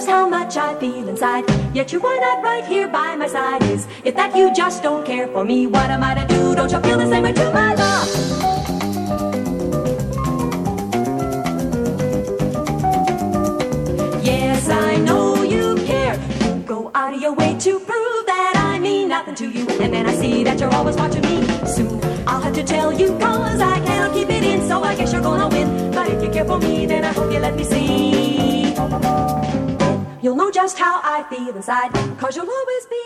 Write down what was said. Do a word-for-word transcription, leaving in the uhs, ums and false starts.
just how much I feel inside. Yet you are not right here by my side. Is it that you just don't care for me? What am I to do? Don't you feel the same way too, my love? Yes, I know you care. You go out of your way to prove that I mean nothing to you. And then I see that you're always watching me. Soon I'll have to tell you, cause I cannot keep it in. So I guess you're gonna win. But if you care for me, then I hope you let me see. You'll know just how I feel inside, cause you'll always be